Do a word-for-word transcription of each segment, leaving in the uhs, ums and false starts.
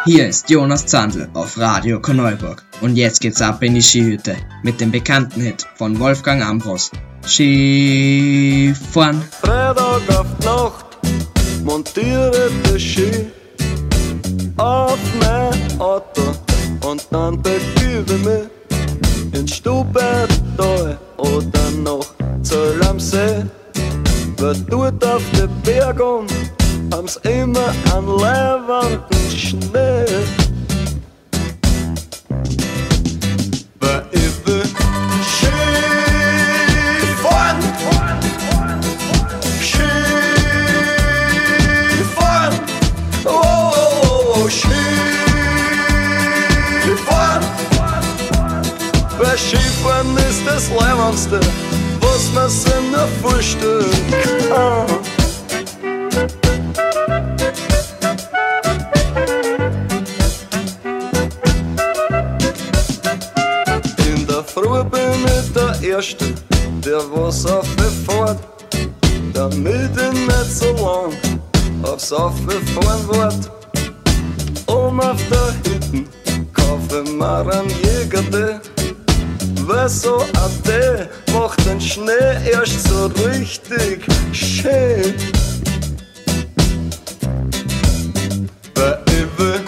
Hier ist Jonas Zandl auf Radio Korneuburg und jetzt geht's ab in die Skihütte mit dem bekannten Hit von Wolfgang Ambros. Skifahren. Freitag auf die Nacht montiere die Ski auf mein Auto und dann begebe ich mich ins Stubaital oder noch Zöll am See. Weil dort auf den Bergen haben's immer einen leiwanden Schnee. Weil ich will Skifahren, Skifahren, oh, oh, oh, Skifahren. Weil Skifahren ist das Leibendste, was man sich nur vorstellen kann. Früh bin ich der Erste, der was auffährt, damit ich nicht so lang aufs Auffahren wart. Um auf der Hütten kaufe ich mir einen Jäger, weil so ein Tee macht den Schnee erst so richtig schön. Weil ich will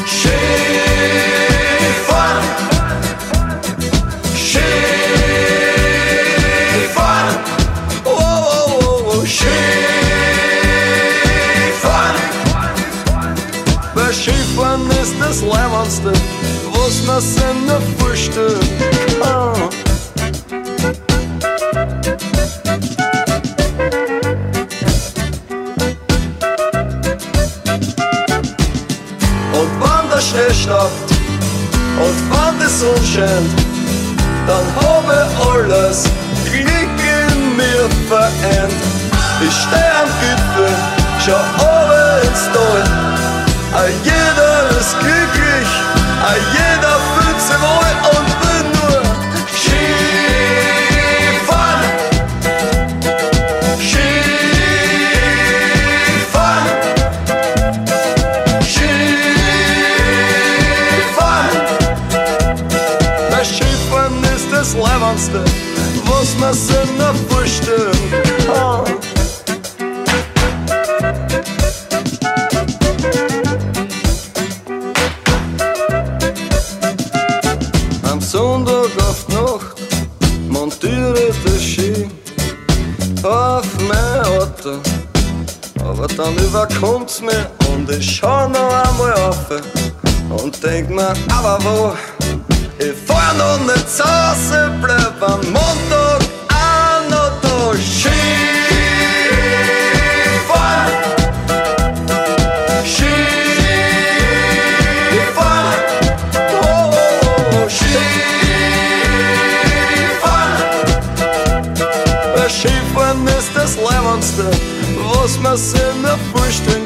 Skifahren, Skifahren, oh, oh, oh, Skifahren. Weil Skifahren ist das Leibendste, was man sich nur vorstellen kann. Und wenn der Schnee staubt und wenn die Sonne scheint, dann hab ich alles Glück in mir vereint. Ich steh am Gipfel, schau runter ins Tal. A jeder ist glücklich, a jeder fühlt sich wohl und will nur Skifahren, Skifahren, Skifahren. Weil Skifahren ist das Leibendste, was man sich nur vorstellen kann. Am Sonntag auf die Nacht montiere ich die Ski auf mein Auto, aber dann überkommt's mir und ich schau noch einmal auf und denk mir, aber wo? Ich fahr noch nicht zu Hause, bleib am Montag auch noch da. Skifahren, Skifahren, oh, oh, oh, Skifahren. Weil Skifahren ist das Leibendste, was man sich nur vorstellen